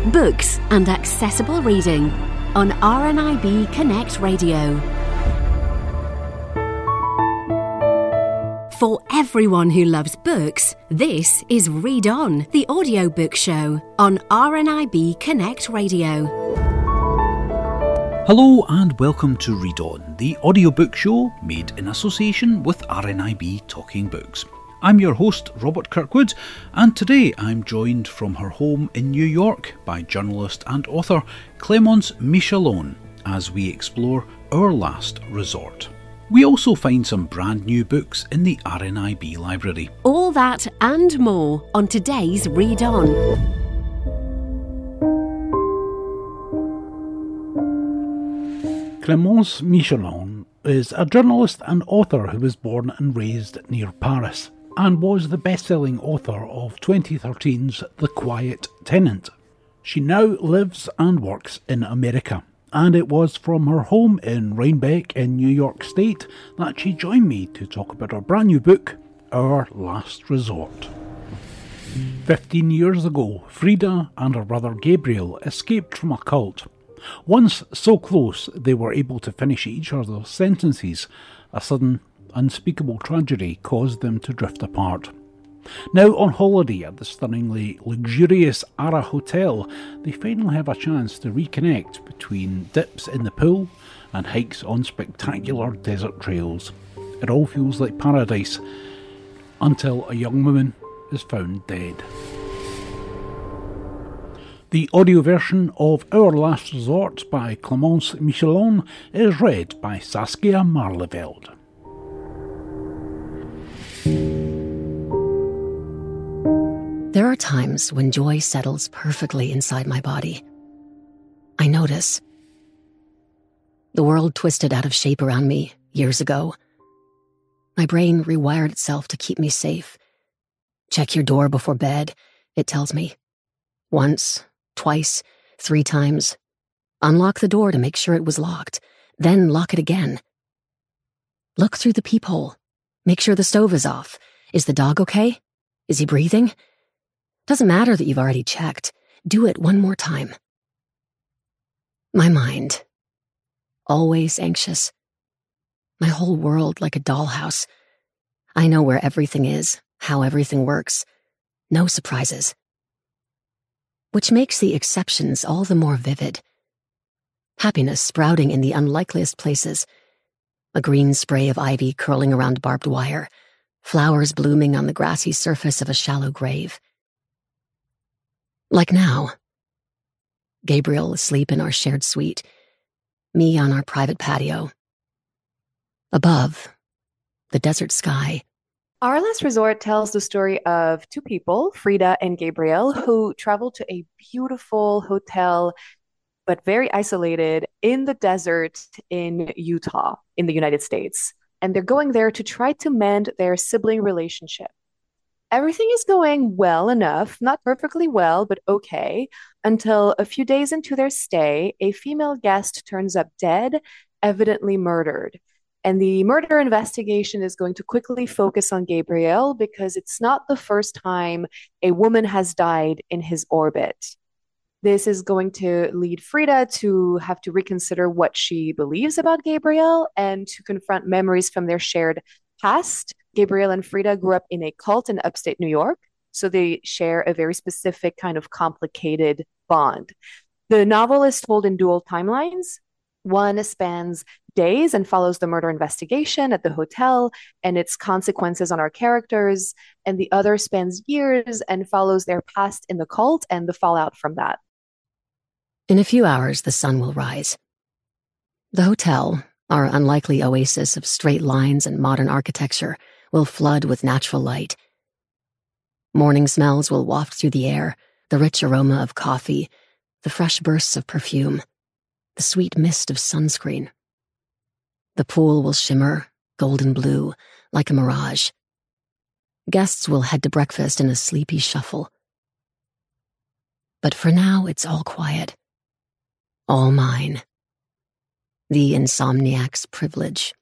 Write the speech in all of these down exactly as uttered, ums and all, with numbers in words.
books and accessible reading on R N I B Connect Radio. For everyone who loves books, this is Read On, the audiobook show on R N I B Connect Radio. Hello and welcome to Read On, the audiobook show made in association with R N I B Talking Books. I'm your host, Robert Kirkwood, and today I'm joined from her home in New York by journalist and author Clémence Michelon as we explore Our Last Resort. We also find some brand new books in the R N I B library. All that and more on today's Read On. Clémence Michelon is a journalist and author who was born and raised near Paris, and was the best-selling author of twenty thirteen's The Quiet Tenant. She now lives and works in America, and it was from her home in Rhinebeck in New York State that she joined me to talk about her brand new book, Our Last Resort. Fifteen years ago, Frida and her brother Gabriel escaped from a cult. Once so close they were able to finish each other's sentences, a sudden unspeakable tragedy caused them to drift apart. Now on holiday at the stunningly luxurious Ara Hotel, they finally have a chance to reconnect between dips in the pool and hikes on spectacular desert trails. It all feels like paradise, until a young woman is found dead. The audio version of Our Last Resort by Clémence Michelon is read by Saskia Marleveld. There are times when joy settles perfectly inside my body. I notice. The world twisted out of shape around me years ago. My brain rewired itself to keep me safe. Check your door before bed, it tells me. Once, twice, three times. Unlock the door to make sure it was locked, then lock it again. Look through the peephole. Make sure the stove is off. Is the dog okay? Is he breathing? Doesn't matter that you've already checked. Do it one more time. My mind. Always anxious. My whole world like a dollhouse. I know where everything is, how everything works. No surprises. Which makes the exceptions all the more vivid. Happiness sprouting in the unlikeliest places. A green spray of ivy curling around barbed wire. Flowers blooming on the grassy surface of a shallow grave. Like now. Gabriel asleep in our shared suite. Me on our private patio. Above, the desert sky. Our Last Resort tells the story of two people, Frida and Gabriel, who travel to a beautiful hotel, but very isolated, in the desert in Utah, in the United States. And they're going there to try to mend their sibling relationship. Everything is going well enough, not perfectly well, but okay, until a few days into their stay, a female guest turns up dead, evidently murdered. And the murder investigation is going to quickly focus on Gabriel because it's not the first time a woman has died in his orbit. This is going to lead Frida to have to reconsider what she believes about Gabriel and to confront memories from their shared past. Gabriel and Frida grew up in a cult in upstate New York, so they share a very specific kind of complicated bond. The novel is told in dual timelines. One spans days and follows the murder investigation at the hotel and its consequences on our characters, and the other spans years and follows their past in the cult and the fallout from that. In a few hours, the sun will rise. The hotel, our unlikely oasis of straight lines and modern architecture, will flood with natural light. Morning smells will waft through the air, the rich aroma of coffee, the fresh bursts of perfume, the sweet mist of sunscreen. The pool will shimmer, golden blue, like a mirage. Guests will head to breakfast in a sleepy shuffle. But for now, it's all quiet. All mine. The insomniac's privilege.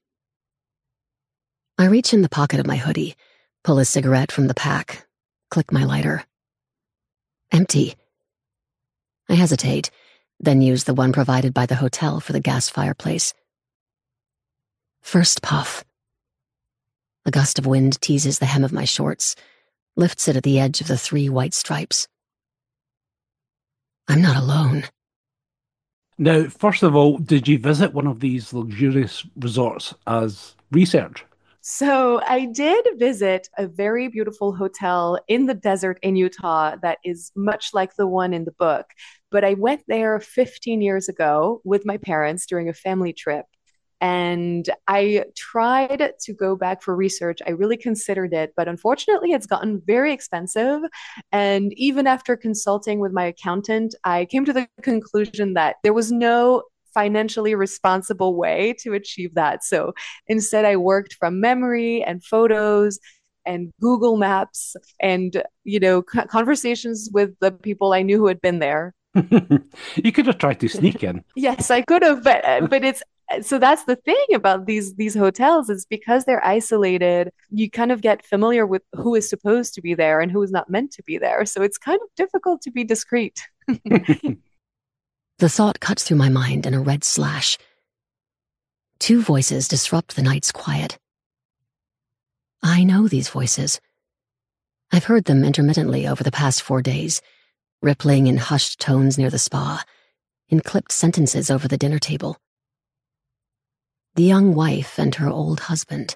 I reach in the pocket of my hoodie, pull a cigarette from the pack, click my lighter. Empty. I hesitate, then use the one provided by the hotel for the gas fireplace. First puff. A gust of wind teases the hem of my shorts, lifts it at the edge of the three white stripes. I'm not alone. Now, first of all, did you visit one of these luxurious resorts as research? So I did visit a very beautiful hotel in the desert in Utah that is much like the one in the book. But I went there fifteen years ago with my parents during a family trip. And I tried to go back for research. I really considered it, but unfortunately, it's gotten very expensive. And even after consulting with my accountant, I came to the conclusion that there was no financially responsible way to achieve that. So instead, I worked from memory and photos and Google Maps and, you know, conversations with the people I knew who had been there. You could have tried to sneak in. Yes, I could have, but but it's so that's the thing about these these hotels is because they're isolated, you kind of get familiar with who is supposed to be there and who is not meant to be there. So it's kind of difficult to be discreet. The thought cuts through my mind in a red slash. Two voices disrupt the night's quiet. I know these voices. I've heard them intermittently over the past four days, rippling in hushed tones near the spa, in clipped sentences over the dinner table. The young wife and her old husband.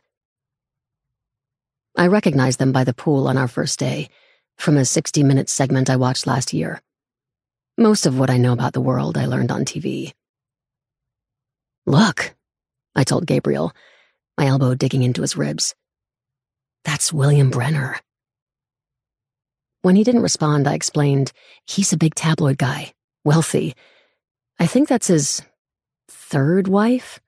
I recognize them by the pool on our first day, from a sixty-minute segment I watched last year. Most of what I know about the world I learned on T V. Look, I told Gabriel, my elbow digging into his ribs. That's William Brenner. When he didn't respond, I explained, he's a big tabloid guy, wealthy. I think that's his third wife.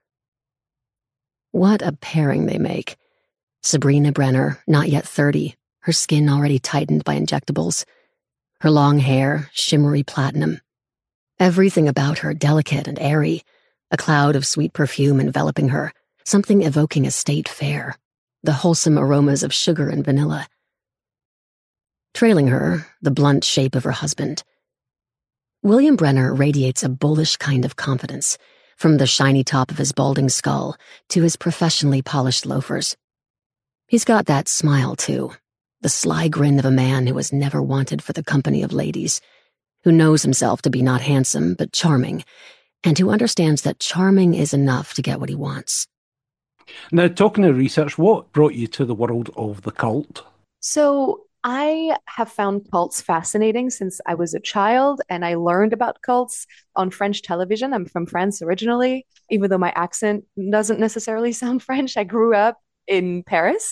What a pairing they make. Sabrina Brenner, not yet thirty, her skin already tightened by injectables. Her long hair, shimmery platinum. Everything about her delicate and airy, a cloud of sweet perfume enveloping her, something evoking a state fair, the wholesome aromas of sugar and vanilla. Trailing her, the blunt shape of her husband. William Brenner radiates a bullish kind of confidence, from the shiny top of his balding skull to his professionally polished loafers. He's got that smile, too, the sly grin of a man who was never wanted for the company of ladies, who knows himself to be not handsome but charming, and who understands that charming is enough to get what he wants. Now, talking of research, what brought you to the world of the cult? So I have found cults fascinating since I was a child, and I learned about cults on French television. I'm from France originally, even though my accent doesn't necessarily sound French. I grew up in Paris,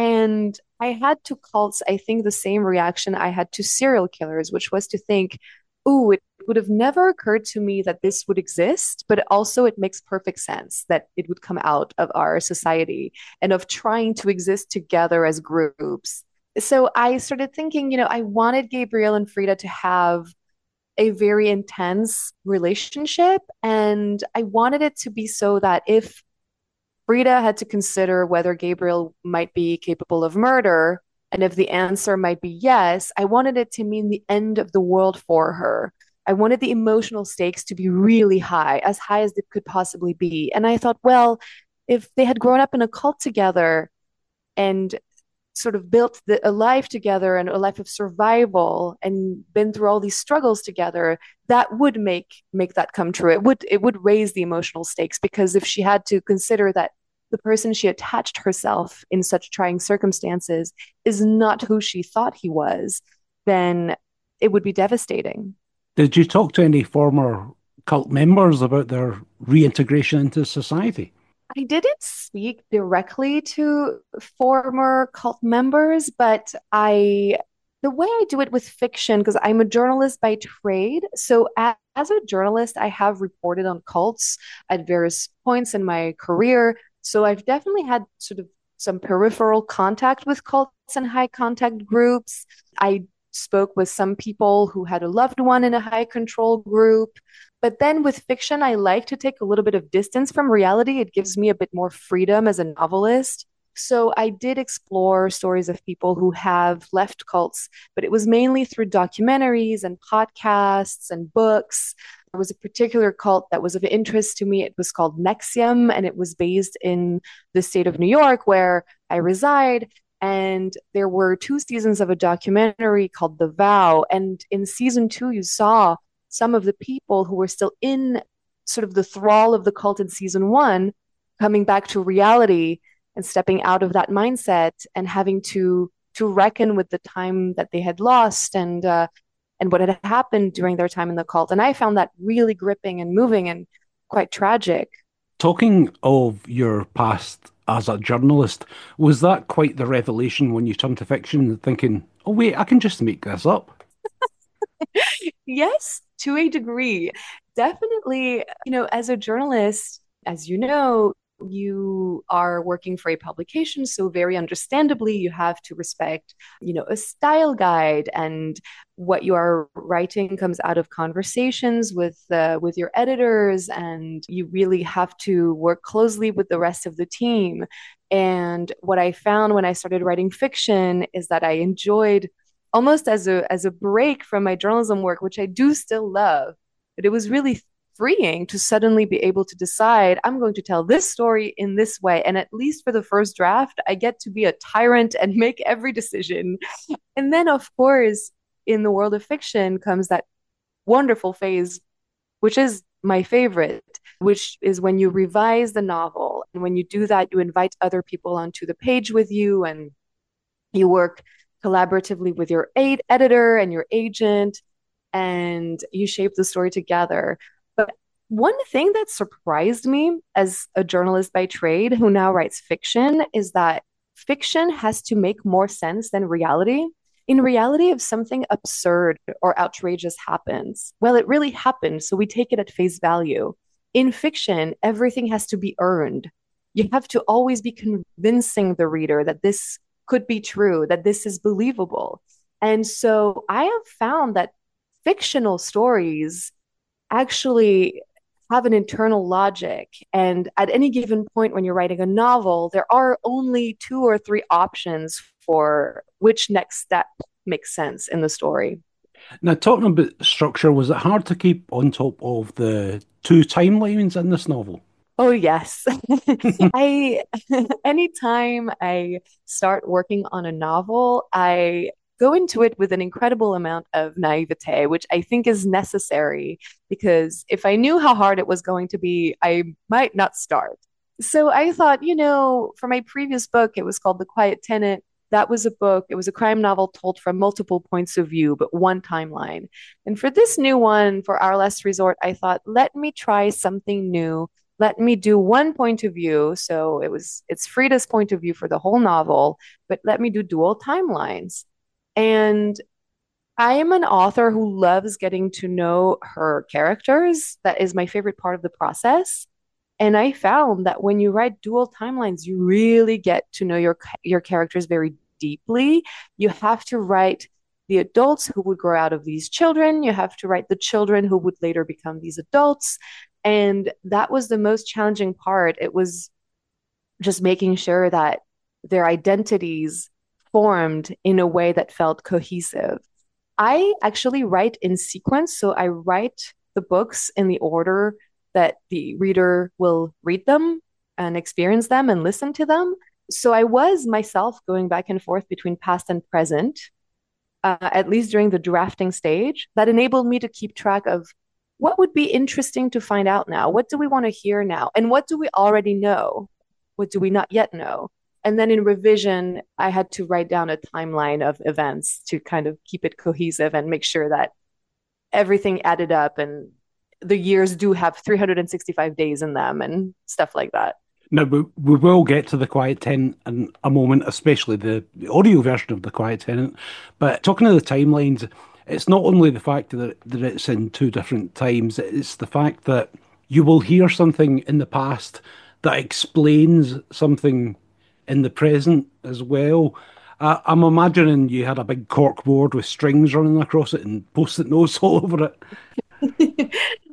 and I had to cults, I think, the same reaction I had to serial killers, which was to think, ooh, it would have never occurred to me that this would exist, but also it makes perfect sense that it would come out of our society and of trying to exist together as groups. So I started thinking, you know, I wanted Gabriel and Frida to have a very intense relationship, and I wanted it to be so that if Frida had to consider whether Gabriel might be capable of murder, and if the answer might be yes, I wanted it to mean the end of the world for her. I wanted the emotional stakes to be really high, as high as it could possibly be. And I thought, well, if they had grown up in a cult together and sort of built the, a life together and a life of survival and been through all these struggles together, that would make make that come true. It would it would raise the emotional stakes, because if she had to consider that the person she attached herself in such trying circumstances is not who she thought he was, then it would be devastating. Did you talk to any former cult members about their reintegration into society? I didn't speak directly to former cult members, but I, the way I do it with fiction, because I'm a journalist by trade. So as, as a journalist, I have reported on cults at various points in my career. So I've definitely had sort of some peripheral contact with cults and high contact groups. I spoke with some people who had a loved one in a high control group. But then with fiction, I like to take a little bit of distance from reality. It gives me a bit more freedom as a novelist. So I did explore stories of people who have left cults, but it was mainly through documentaries and podcasts and books. There was a particular cult that was of interest to me. It was called N X I V M, and it was based in the state of New York, where I reside. And there were two seasons of a documentary called The Vow. And in season two, you saw some of the people who were still in sort of the thrall of the cult in season one coming back to reality and stepping out of that mindset and having to to reckon with the time that they had lost and uh, and what had happened during their time in the cult. And I found that really gripping and moving and quite tragic. Talking of your past as a journalist, was that quite the revelation when you turned to fiction, thinking, oh, wait, I can just make this up? Yes, to a degree. Definitely, you know, as a journalist, as you know, you are working for a publication, so very understandably you have to respect, you know, a style guide, and what you are writing comes out of conversations with uh, with your editors, and you really have to work closely with the rest of the team. And what I found when I started writing fiction is that I enjoyed, almost as a as a break from my journalism work, which I do still love, but it was really freeing to suddenly be able to decide I'm going to tell this story in this way. And at least for the first draft, I get to be a tyrant and make every decision. And then, of course, in the world of fiction comes that wonderful phase, which is my favorite, which is when you revise the novel. And when you do that, you invite other people onto the page with you, and you work collaboratively with your aid editor and your agent, and you shape the story together. But one thing that surprised me as a journalist by trade who now writes fiction is that fiction has to make more sense than reality. In reality, if something absurd or outrageous happens, well, it really happened, so we take it at face value. In fiction, everything has to be earned. You have to always be convincing the reader that this could be true, that this is believable. And so I have found that fictional stories actually have an internal logic. And at any given point when you're writing a novel, there are only two or three options for which next step makes sense in the story. Now, talking about structure, was it hard to keep on top of the two timelines in this novel? Oh, yes. I anytime I start working on a novel, I go into it with an incredible amount of naivete, which I think is necessary, because if I knew how hard it was going to be, I might not start. So I thought, you know, for my previous book, it was called The Quiet Tenant. That was a book, it was a crime novel told from multiple points of view, but one timeline. And for this new one, for Our Last Resort, I thought, let me try something new. Let me do one point of view. So it was it's Frida's point of view for the whole novel, but let me do dual timelines. And I am an author who loves getting to know her characters. That is my favorite part of the process. And I found that when you write dual timelines, you really get to know your your characters very deeply. You have to write the adults who would grow out of these children. You have to write the children who would later become these adults. And that was the most challenging part. It was just making sure that their identities formed in a way that felt cohesive. I actually write in sequence. So I write the books in the order that the reader will read them and experience them and listen to them. So I was myself going back and forth between past and present, uh, at least during the drafting stage. That enabled me to keep track of what would be interesting to find out now. What do we want to hear now? And what do we already know? What do we not yet know? And then in revision, I had to write down a timeline of events to kind of keep it cohesive and make sure that everything added up and the years do have three hundred sixty-five days in them and stuff like that. Now, we, we will get to The Quiet Tenant in a moment, especially the, the audio version of The Quiet Tenant. But talking of the timelines, it's not only the fact that, that it's in two different times, it's the fact that you will hear something in the past that explains something in the present as well. Uh, I'm imagining you had a big cork board with strings running across it and post-it notes all over it.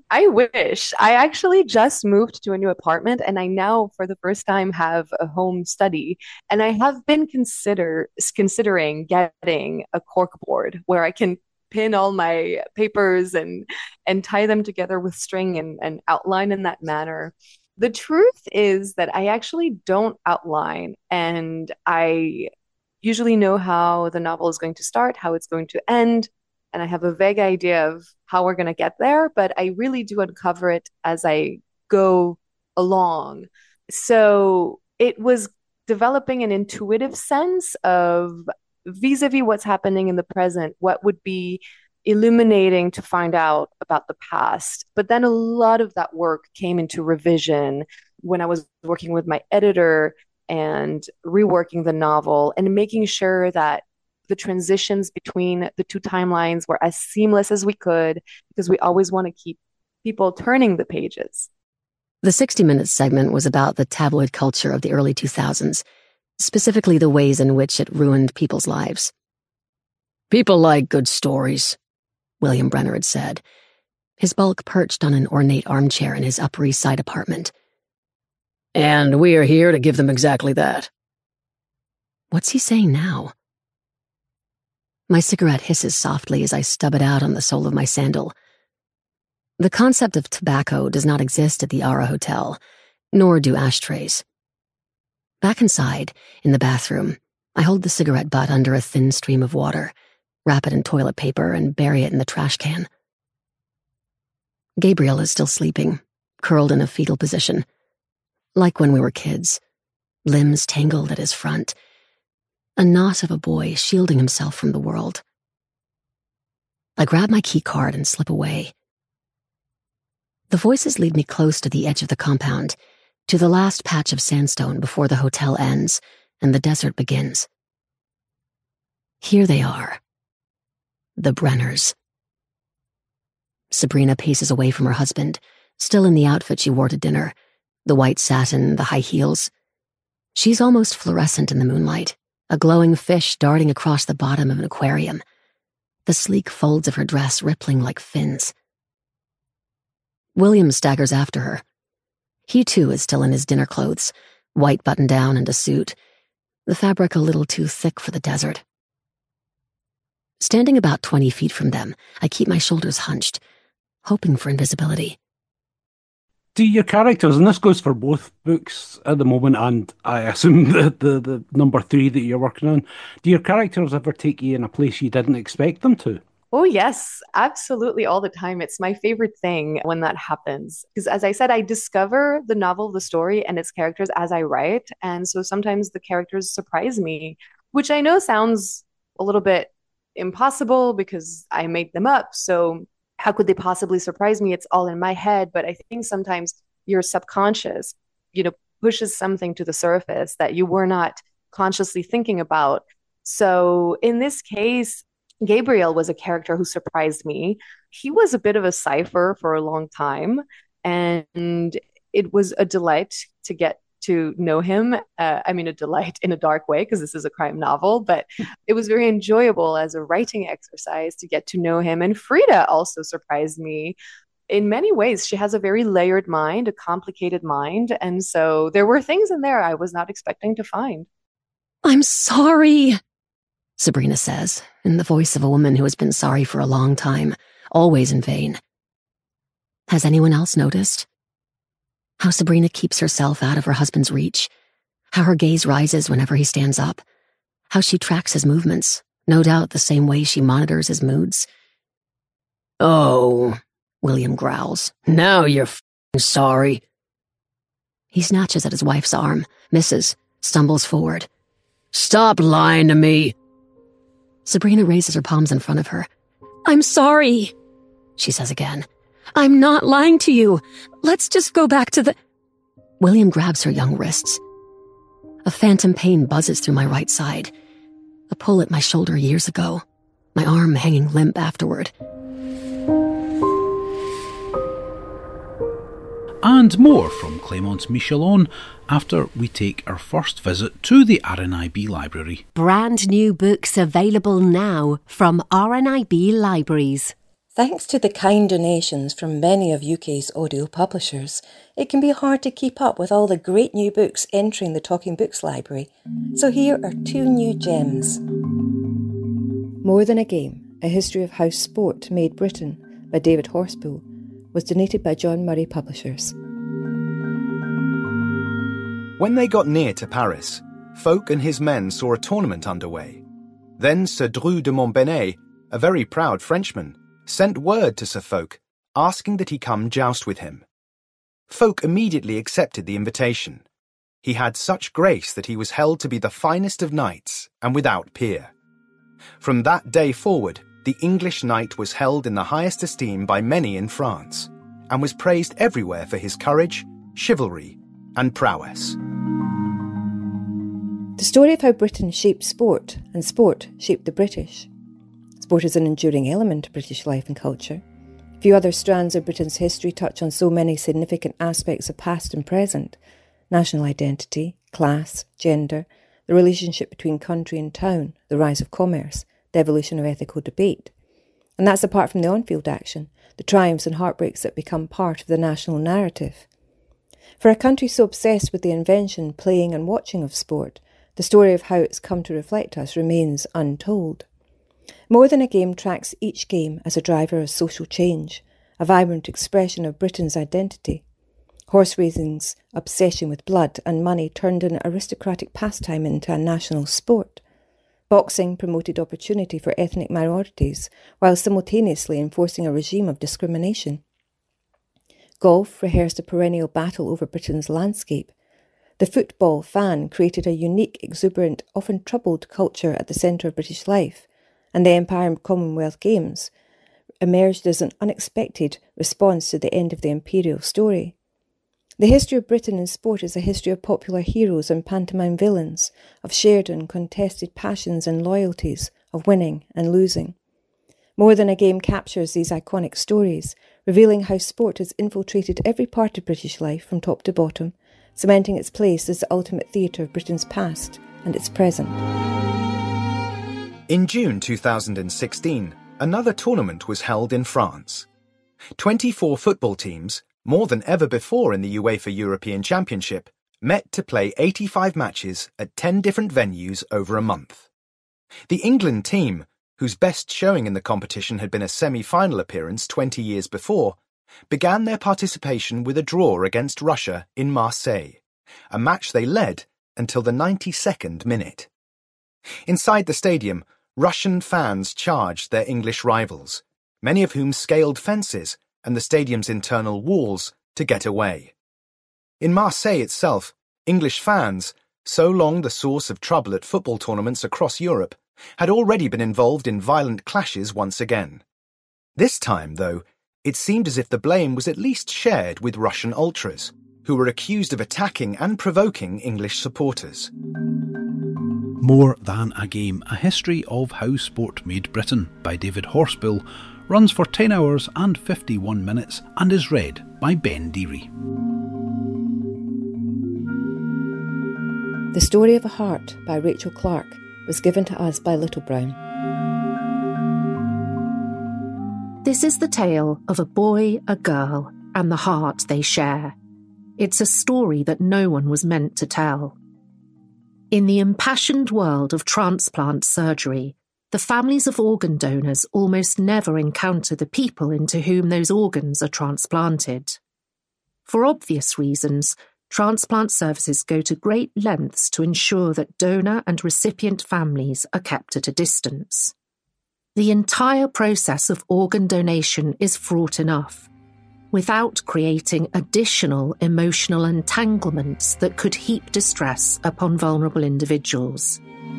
I wish. I actually just moved to a new apartment and I now, for the first time, have a home study. And I have been consider considering getting a cork board where I can pin all my papers and and tie them together with string and, and outline in that manner. The truth is that I actually don't outline, and I usually know how the novel is going to start, how it's going to end, and I have a vague idea of how we're going to get there, but I really do uncover it as I go along. So it was developing an intuitive sense of vis-a-vis what's happening in the present, what would be illuminating to find out about the past. But then a lot of that work came into revision when I was working with my editor and reworking the novel and making sure that the transitions between the two timelines were as seamless as we could, because we always want to keep people turning the pages. The sixty minutes segment was about the tabloid culture of the early two thousands, specifically the ways in which it ruined people's lives. "People like good stories," William Brenner had said, his bulk perched on an ornate armchair in his Upper East Side apartment. "And we are here to give them exactly that." What's he saying now? My cigarette hisses softly as I stub it out on the sole of my sandal. The concept of tobacco does not exist at the Ara Hotel, nor do ashtrays. Back inside, in the bathroom, I hold the cigarette butt under a thin stream of water, wrap it in toilet paper, and bury it in the trash can. Gabriel is still sleeping, curled in a fetal position, like when we were kids, limbs tangled at his front, a knot of a boy shielding himself from the world. I grab my key card and slip away. The voices lead me close to the edge of the compound, to the last patch of sandstone before the hotel ends and the desert begins. Here they are. The Brenners. Sabrina paces away from her husband, still in the outfit she wore to dinner, the white satin, the high heels. She's almost fluorescent in the moonlight, a glowing fish darting across the bottom of an aquarium, the sleek folds of her dress rippling like fins. William staggers after her. He too is still in his dinner clothes, white button-down and a suit, the fabric a little too thick for the desert. Standing about twenty feet from them, I keep my shoulders hunched, hoping for invisibility. Do your characters, and this goes for both books at the moment, and I assume the, the, the number three that you're working on, do your characters ever take you in a place you didn't expect them to? Oh, yes, absolutely, all the time. It's my favorite thing when that happens. Because as I said, I discover the novel, the story, and its characters as I write. And so sometimes the characters surprise me, which I know sounds a little bit impossible because I made them up. So how could they possibly surprise me? It's all in my head. But I think sometimes your subconscious, you know, pushes something to the surface that you were not consciously thinking about. So in this case, Gabriel was a character who surprised me. He was a bit of a cipher for a long time, and it was a delight to get to know him. Uh, I mean, a delight in a dark way, because this is a crime novel, but it was very enjoyable as a writing exercise to get to know him. And Frida also surprised me in many ways. She has a very layered mind, a complicated mind. And so there were things in there I was not expecting to find. "I'm sorry," Sabrina says, in the voice of a woman who has been sorry for a long time, always in vain. Has anyone else noticed? How Sabrina keeps herself out of her husband's reach, how her gaze rises whenever he stands up, how she tracks his movements, no doubt the same way she monitors his moods. "Oh," William growls, "now you're f***ing sorry." He snatches at his wife's arm, misses, stumbles forward. "Stop lying to me." Sabrina raises her palms in front of her. "I'm sorry," she says again. "I'm not lying to you. Let's just go back to the—" William grabs her young wrists. A phantom pain buzzes through my right side. A pull at my shoulder years ago, my arm hanging limp afterward. And more from Clémence Michelon after we take our first visit to the R N I B library. Brand new books available now from R N I B Libraries. Thanks to the kind donations from many of U K's audio publishers, it can be hard to keep up with all the great new books entering the Talking Books library. So here are two new gems. More Than a Game, A History of How Sport Made Britain by David Horspool was donated by John Murray Publishers. When they got near to Paris, Folk and his men saw a tournament underway. Then Sir Dreux de Montbenet, a very proud Frenchman, sent word to Sir Folk, asking that he come joust with him. Folk immediately accepted the invitation. He had such grace that he was held to be the finest of knights, and without peer. From that day forward, the English knight was held in the highest esteem by many in France, and was praised everywhere for his courage, chivalry, and prowess. The story of how Britain shaped sport, and sport shaped the British. Sport is an enduring element of British life and culture. Few other strands of Britain's history touch on so many significant aspects of past and present: national identity, class, gender, the relationship between country and town, the rise of commerce, the evolution of ethical debate. And that's apart from the on-field action, the triumphs and heartbreaks that become part of the national narrative. For a country so obsessed with the invention, playing and watching of sport, the story of how it's come to reflect us remains untold. More Than a Game tracks each game as a driver of social change, a vibrant expression of Britain's identity. Horse racing's obsession with blood and money turned an aristocratic pastime into a national sport. Boxing promoted opportunity for ethnic minorities, while simultaneously enforcing a regime of discrimination. Golf rehearsed a perennial battle over Britain's landscape. The football fan created a unique, exuberant, often troubled culture at the centre of British life, and the Empire and Commonwealth Games emerged as an unexpected response to the end of the imperial story. The history of Britain in sport is a history of popular heroes and pantomime villains, of shared and contested passions and loyalties, of winning and losing. More Than a Game captures these iconic stories, revealing how sport has infiltrated every part of British life from top to bottom, cementing its place as the ultimate theatre of Britain's past and its present. In June two thousand sixteen, another tournament was held in France. twenty-four football teams, more than ever before in the UEFA European Championship, met to play eighty-five matches at ten different venues over a month. The England team, whose best showing in the competition had been a semi-final appearance twenty years before, began their participation with a draw against Russia in Marseille, a match they led until the ninety-second minute. Inside the stadium, Russian fans charged their English rivals, many of whom scaled fences and the stadium's internal walls to get away. In Marseille itself, English fans, so long the source of trouble at football tournaments across Europe, had already been involved in violent clashes once again. This time, though, it seemed as if the blame was at least shared with Russian ultras, who were accused of attacking and provoking English supporters. More Than a Game, A History of How Sport Made Britain by David Horspool runs for ten hours and fifty-one minutes and is read by Ben Deary. The Story of a Heart by Rachel Clark was given to us by Little Brown. This is the tale of a boy, a girl, and the heart they share. It's a story that no one was meant to tell. In the impassioned world of transplant surgery, the families of organ donors almost never encounter the people into whom those organs are transplanted. For obvious reasons, transplant services go to great lengths to ensure that donor and recipient families are kept at a distance. The entire process of organ donation is fraught enough, without creating additional emotional entanglements that could heap distress upon vulnerable individuals.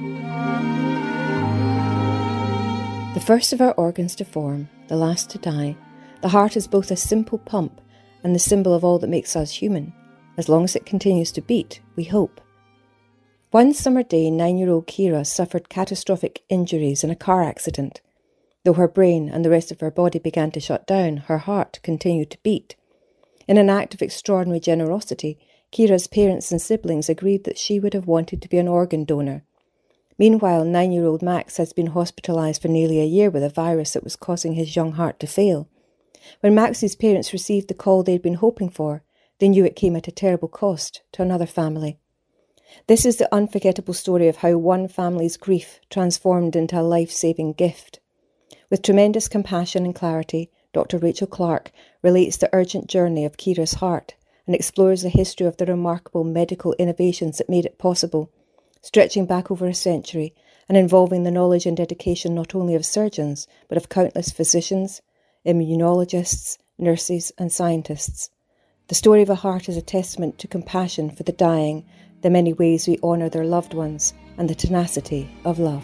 The first of our organs to form, the last to die, the heart is both a simple pump and the symbol of all that makes us human. As long as it continues to beat, we hope. One summer day, nine-year-old Kira suffered catastrophic injuries in a car accident. Though her brain and the rest of her body began to shut down, her heart continued to beat. In an act of extraordinary generosity, Kira's parents and siblings agreed that she would have wanted to be an organ donor. Meanwhile, nine-year-old Max has been hospitalised for nearly a year with a virus that was causing his young heart to fail. When Max's parents received the call they'd been hoping for, they knew it came at a terrible cost to another family. This is the unforgettable story of how one family's grief transformed into a life-saving gift. With tremendous compassion and clarity, Doctor Rachel Clark relates the urgent journey of Kira's heart and explores the history of the remarkable medical innovations that made it possible, stretching back over a century and involving the knowledge and dedication not only of surgeons, but of countless physicians, immunologists, nurses and scientists. The story of a heart is a testament to compassion for the dying, the many ways we honour their loved ones, and the tenacity of love.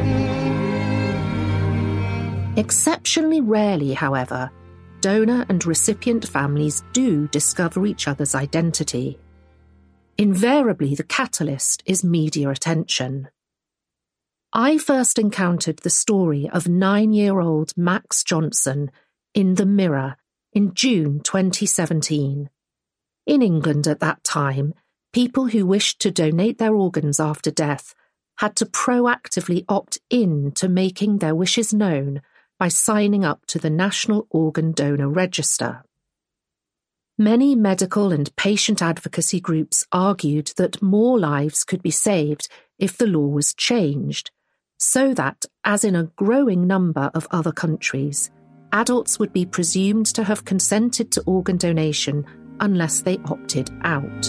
Exceptionally rarely, however, donor and recipient families do discover each other's identity. Invariably, the catalyst is media attention. I first encountered the story of nine-year-old Max Johnson in The Mirror in June twenty seventeen. In England at that time, people who wished to donate their organs after death had to proactively opt in to making their wishes known by signing up to the National Organ Donor Register. Many medical and patient advocacy groups argued that more lives could be saved if the law was changed, so that, as in a growing number of other countries, adults would be presumed to have consented to organ donation unless they opted out.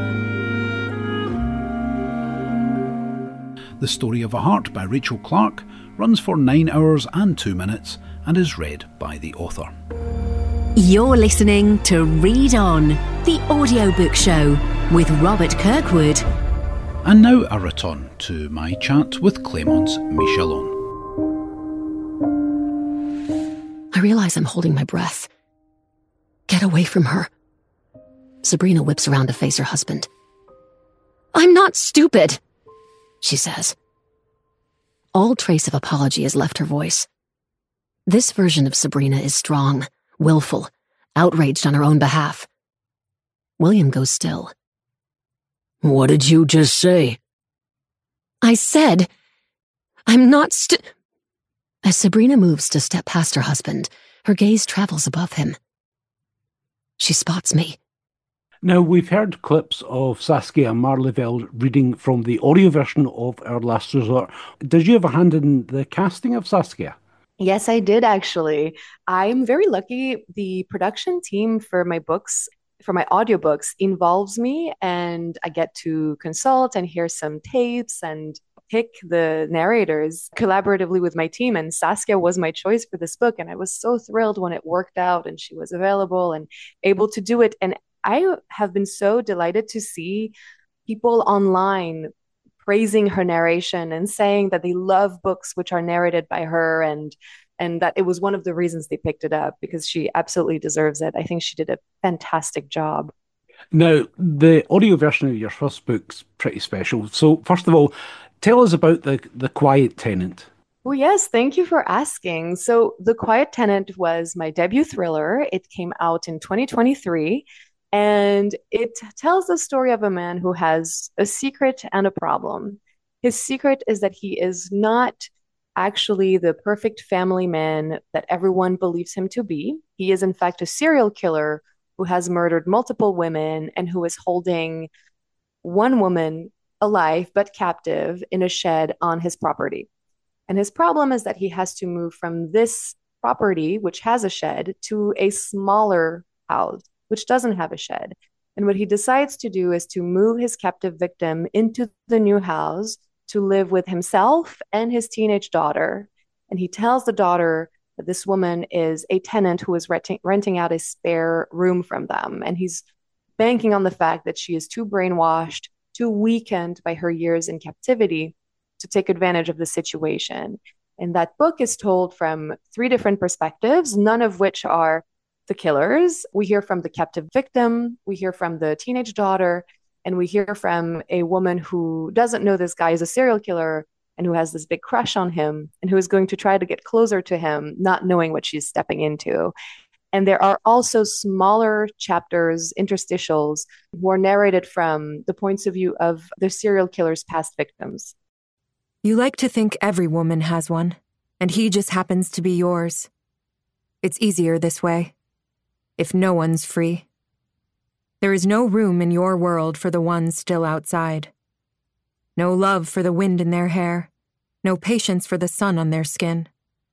The Story of a Heart by Rachel Clark runs for nine hours and two minutes and is read by the author. You're listening to Read On, the audiobook show with Robert Kirkwood. And now a return to my chat with Clémence Michelon. I realize I'm holding my breath. Get away from her. Sabrina whips around to face her husband. I'm not stupid, she says. All trace of apology has left her voice. This version of Sabrina is strong, willful, outraged on her own behalf. William goes still. What did you just say? I said, I'm not stu- As Sabrina moves to step past her husband, her gaze travels above him. She spots me. Now, we've heard clips of Saskia Marleveld reading from the audio version of Our Last Resort. Did you have a hand in the casting of Saskia? Yes, I did actually. I'm very lucky. The production team for my books, for my audiobooks, involves me, and I get to consult and hear some tapes and pick the narrators collaboratively with my team. And Saskia was my choice for this book, and I was so thrilled when it worked out and she was available and able to do it. And I have been so delighted to see people online praising her narration and saying that they love books which are narrated by her, and and that it was one of the reasons they picked it up, because she absolutely deserves it. I think she did a fantastic job. Now, the audio version of your first book's pretty special. So, first of all, tell us about The, the Quiet Tenant. Oh, yes. Thank you for asking. So, The Quiet Tenant was my debut thriller. It came out in twenty twenty-three. And it tells the story of a man who has a secret and a problem. His secret is that he is not actually the perfect family man that everyone believes him to be. He is, in fact, a serial killer who has murdered multiple women and who is holding one woman alive but captive in a shed on his property. And his problem is that he has to move from this property, which has a shed, to a smaller house, which doesn't have a shed. And what he decides to do is to move his captive victim into the new house to live with himself and his teenage daughter. And he tells the daughter that this woman is a tenant who is renting, renting out a spare room from them. And he's banking on the fact that she is too brainwashed, too weakened by her years in captivity to take advantage of the situation. And that book is told from three different perspectives, none of which are the killers. We hear from the captive victim, we hear from the teenage daughter, and we hear from a woman who doesn't know this guy is a serial killer and who has this big crush on him and who is going to try to get closer to him, not knowing what she's stepping into. And there are also smaller chapters, interstitials, who are narrated from the points of view of the serial killer's past victims. You like to think every woman has one, and he just happens to be yours. It's easier this way, if no one's free. There is no room in your world for the ones still outside. No love for the wind in their hair, no patience for the sun on their skin.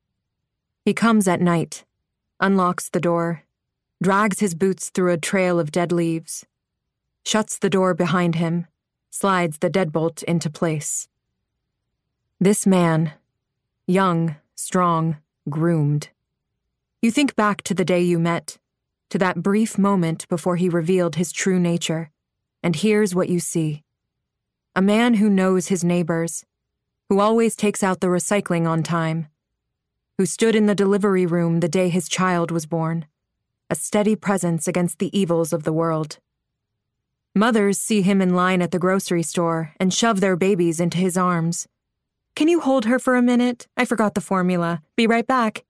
He comes at night, unlocks the door, drags his boots through a trail of dead leaves, shuts the door behind him, slides the deadbolt into place. This man, young, strong, groomed. You think back to the day you met, to that brief moment before he revealed his true nature, and here's what you see. A man who knows his neighbors, who always takes out the recycling on time, who stood in the delivery room the day his child was born, a steady presence against the evils of the world. Mothers see him in line at the grocery store and shove their babies into his arms. Can you hold her for a minute? I forgot the formula. Be right back.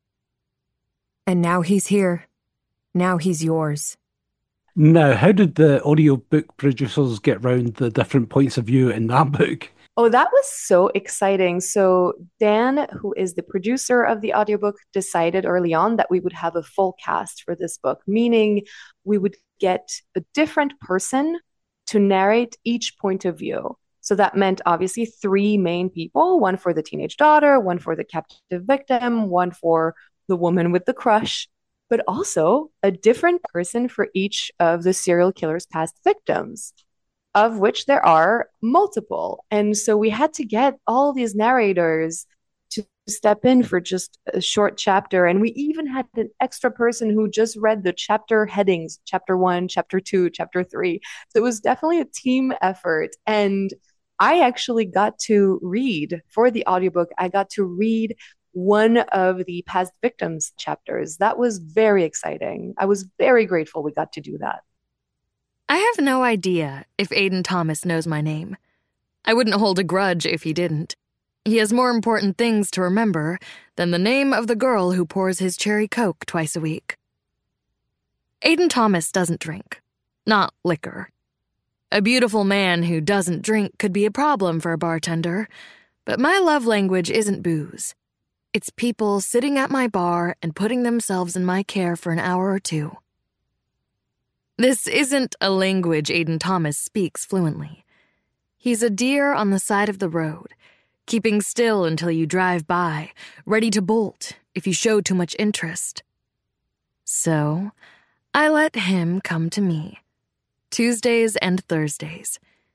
And now he's here. Now he's yours. Now, how did the audiobook producers get round the different points of view in that book? Oh, that was so exciting. So Dan, who is the producer of the audiobook, decided early on that we would have a full cast for this book, meaning we would get a different person to narrate each point of view. So that meant obviously three main people, one for the teenage daughter, one for the captive victim, one for the woman with the crush, but also a different person for each of the serial killer's past victims, of which there are multiple. And so we had to get all these narrators to step in for just a short chapter. And we even had an extra person who just read the chapter headings, chapter one, chapter two, chapter three. So it was definitely a team effort. And I actually got to read for the audiobook, I got to read one of the past victims chapters. That was very exciting. I was very grateful we got to do that. I have no idea if Aiden Thomas knows my name. I wouldn't hold a grudge if he didn't. He has more important things to remember than the name of the girl who pours his cherry Coke twice a week. Aiden Thomas doesn't drink. Not liquor. A beautiful man who doesn't drink could be a problem for a bartender, but my love language isn't booze. It's people sitting at my bar and putting themselves in my care for an hour or two. This isn't a language Aiden Thomas speaks fluently. He's a deer on the side of the road, keeping still until you drive by, ready to bolt if you show too much interest. So, I let him come to me, Tuesdays and Thursdays.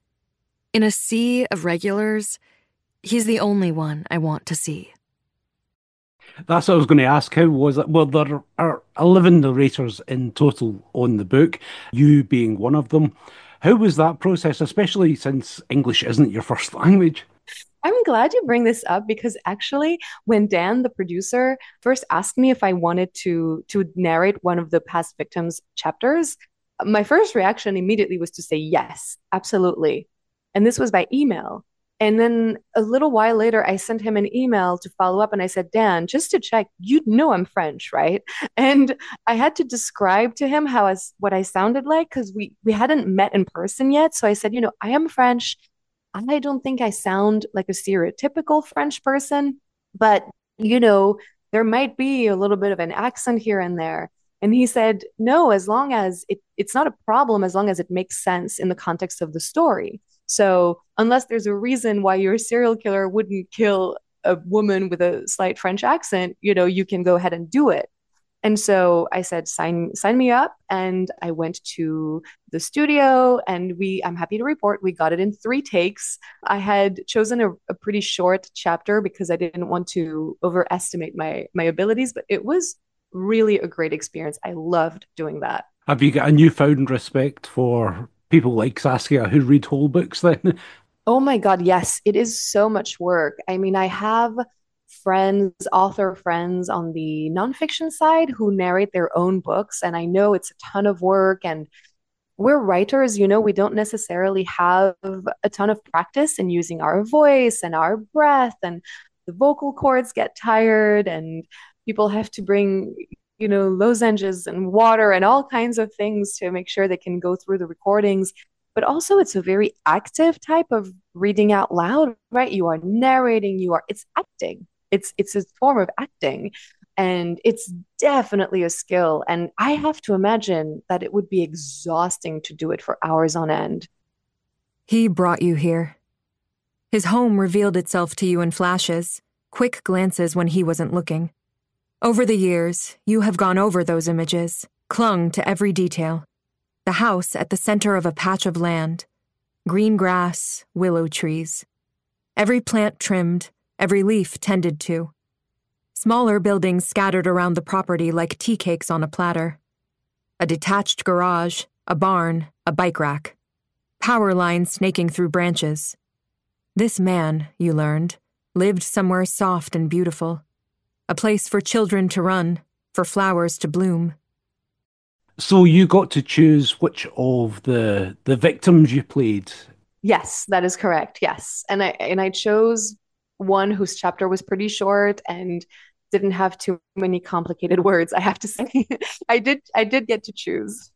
In a sea of regulars, he's the only one I want to see. That's what I was going to ask. How was it? Well, there are eleven narrators in total on the book, you being one of them. How was that process, especially since English isn't your first language? I'm glad you bring this up because actually when Dan, the producer, first asked me if I wanted to, to narrate one of the past victims chapters, my first reaction immediately was to say yes, absolutely. And this was by email. And then a little while later, I sent him an email to follow up and I said, Dan, just to check, you know I'm French, right? And I had to describe to him how I, what I sounded like because we, we hadn't met in person yet. So I said, you know, I am French. I don't think I sound like a stereotypical French person, but, you know, there might be a little bit of an accent here and there. And he said, no, as long as it, it's not a problem, as long as it makes sense in the context of the story. So unless there's a reason why your serial killer wouldn't kill a woman with a slight French accent, you know, you can go ahead and do it. And so I said, sign, sign me up. And I went to the studio and we, I'm happy to report, we got it in three takes. I had chosen a, a pretty short chapter because I didn't want to overestimate my, my abilities, but it was really a great experience. I loved doing that. Have you got a newfound respect for people like Saskia who read whole books then? Oh my God, yes. It is so much work. I mean, I have friends, author friends on the nonfiction side who narrate their own books. And I know it's a ton of work. And we're writers, you know, we don't necessarily have a ton of practice in using our voice and our breath. And the vocal cords get tired and people have to bring, you know, lozenges and water and all kinds of things to make sure they can go through the recordings. but also it's a very active type of reading out loud, right? You are narrating, you are, it's acting. It's, it's a form of acting. And it's definitely a skill. And I have to imagine that it would be exhausting to do it for hours on end. He brought you here. His home revealed itself to you in flashes, quick glances when he wasn't looking. Over the years, you have gone over those images, clung to every detail. The house at the center of a patch of land, green grass, willow trees. Every plant trimmed, every leaf tended to. Smaller buildings scattered around the property like tea cakes on a platter. A detached garage, a barn, a bike rack. Power lines snaking through branches. This man, you learned, lived somewhere soft and beautiful. A place for children to run, for flowers to bloom. So you got to choose which of the the victims you played? Yes, that is correct. Yes. And I and I chose one whose chapter was pretty short and didn't have too many complicated words, I have to say. I did I did get to choose.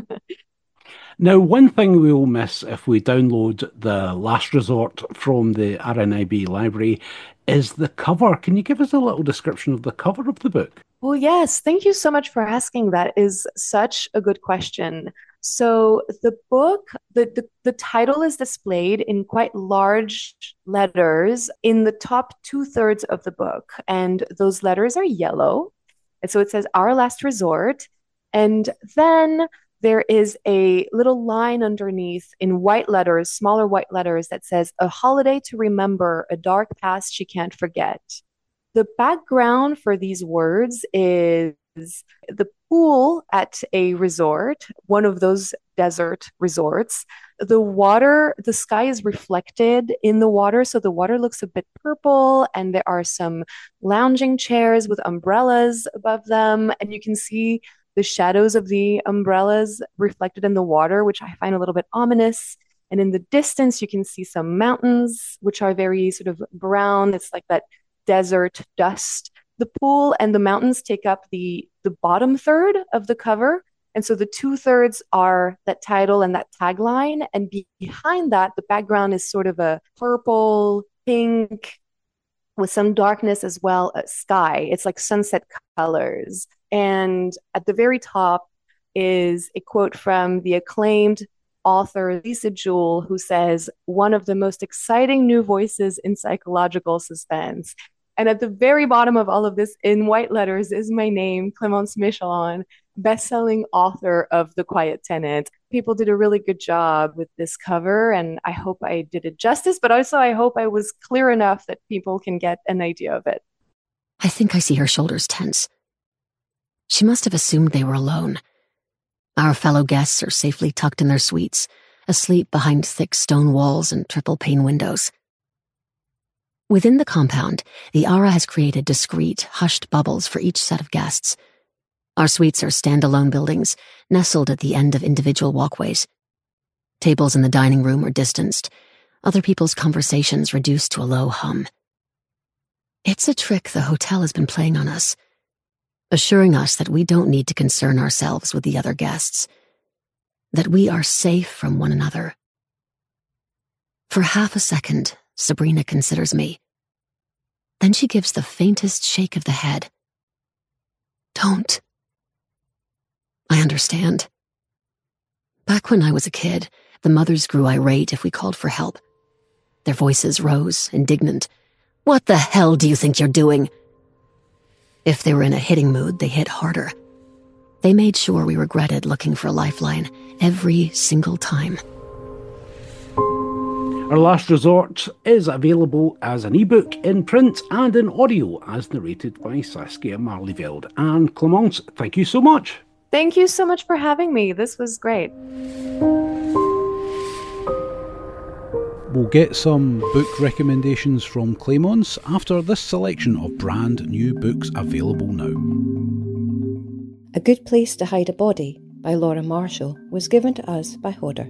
Now, one thing we'll miss if we download The Last Resort from the R N I B library is the cover. Can you give us a little description of the cover of the book? Well, yes. Thank you so much for asking. That is such a good question. So the book, the, the, the title is displayed in quite large letters in the top two thirds of the book. And those letters are yellow. And so it says Our Last Resort. And then there is a little line underneath in white letters, smaller white letters, that says, A holiday to remember, a dark past she can't forget. The background for these words is the pool at a resort, one of those desert resorts. The water, the sky is reflected in the water, so the water looks a bit purple, and there are some lounging chairs with umbrellas above them, and you can see the shadows of the umbrellas reflected in the water, which I find a little bit ominous. And in the distance, you can see some mountains, which are very sort of brown. It's like that desert dust. The pool and the mountains take up the, the bottom third of the cover. And so the two thirds are that title and that tagline. And be- behind that, the background is sort of a purple, pink, with some darkness as well, uh, sky. It's like sunset colors. And at the very top is a quote from the acclaimed author Lisa Jewell, who says, one of the most exciting new voices in psychological suspense. And at the very bottom of all of this, in white letters, is my name, Clémence Michelon, best-selling author of The Quiet Tenant. People did a really good job with this cover, and I hope I did it justice, but also I hope I was clear enough that people can get an idea of it. I think I see her shoulders tense. She must have assumed they were alone. Our fellow guests are safely tucked in their suites, asleep behind thick stone walls and triple-pane windows. Within the compound, the Aura has created discreet, hushed bubbles for each set of guests. Our suites are standalone buildings, nestled at the end of individual walkways. Tables in the dining room are distanced, other people's conversations reduced to a low hum. It's a trick the hotel has been playing on us, assuring us that we don't need to concern ourselves with the other guests, that we are safe from one another. For half a second, Sabrina considers me. Then she gives the faintest shake of the head. Don't. I understand. Back when I was a kid, the mothers grew irate if we called for help. Their voices rose, indignant. What the hell do you think you're doing? If they were in a hitting mood, they hit harder. They made sure we regretted looking for a lifeline every single time. Our Last Resort is available as an ebook, in print and in audio, as narrated by Saskia Marleyveld. And Clémence, thank you so much. Thank you so much for having me. This was great. We'll get some book recommendations from Clémence after this selection of brand new books available now. A Good Place to Hide a Body by Laura Marshall was given to us by Hodder.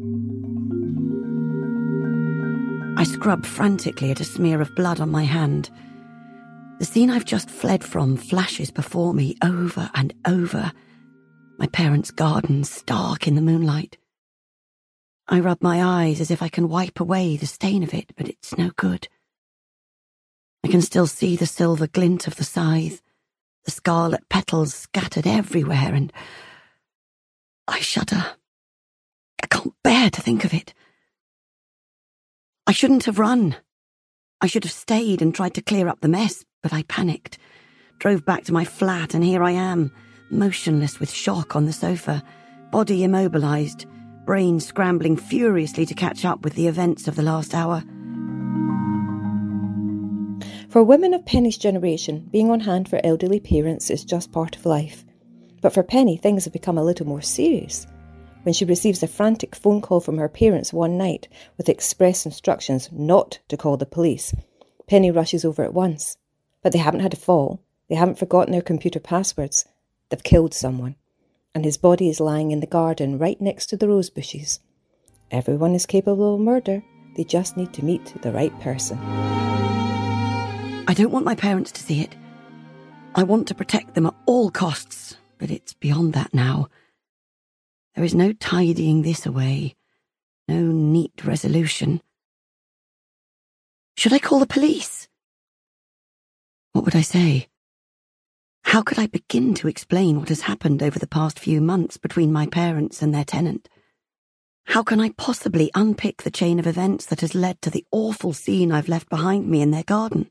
I scrub frantically at a smear of blood on my hand. The scene I've just fled from flashes before me over and over. My parents' garden stark in the moonlight. I rub my eyes as if I can wipe away the stain of it, but it's no good. I can still see the silver glint of the scythe, the scarlet petals scattered everywhere, and I shudder. I can't bear to think of it. I shouldn't have run. I should have stayed and tried to clear up the mess, but I panicked, drove back to my flat, and here I am, motionless with shock on the sofa, body immobilised, brain scrambling furiously to catch up with the events of the last hour. For women of Penny's generation, being on hand for elderly parents is just part of life. But for Penny, things have become a little more serious. When she receives a frantic phone call from her parents one night with express instructions not to call the police, Penny rushes over at once. But they haven't had a fall, they haven't forgotten their computer passwords, they've killed someone, and his body is lying in the garden right next to the rose bushes. Everyone is capable of murder, they just need to meet the right person. I don't want my parents to see it. I want to protect them at all costs, but it's beyond that now. There is no tidying this away, no neat resolution. Should I call the police? What would I say? How could I begin to explain what has happened over the past few months between my parents and their tenant? How can I possibly unpick the chain of events that has led to the awful scene I've left behind me in their garden?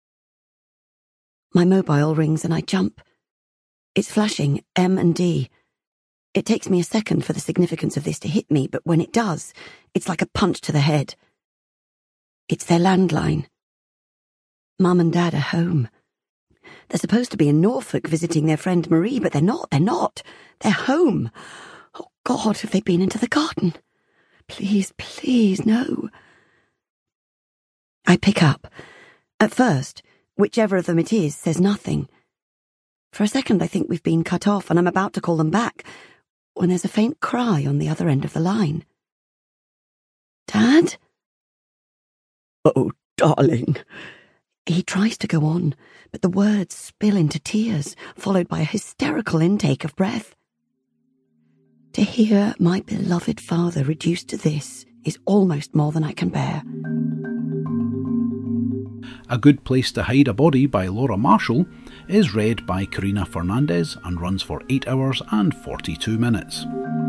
My mobile rings and I jump. It's flashing M and D. It takes me a second for the significance of this to hit me, but when it does, it's like a punch to the head. It's their landline. Mum and Dad are home. They're supposed to be in Norfolk visiting their friend Marie, but they're not, they're not. They're home. Oh God, have they been into the garden? Please, please, no. I pick up. At first, whichever of them it is says nothing. For a second I think we've been cut off and I'm about to call them back when there's a faint cry on the other end of the line. Dad? Oh, darling. He tries to go on, but the words spill into tears, followed by a hysterical intake of breath. To hear my beloved father reduced to this is almost more than I can bear. A Good Place to Hide a Body by Laura Marshall is read by Karina Fernandez and runs for eight hours and forty-two minutes.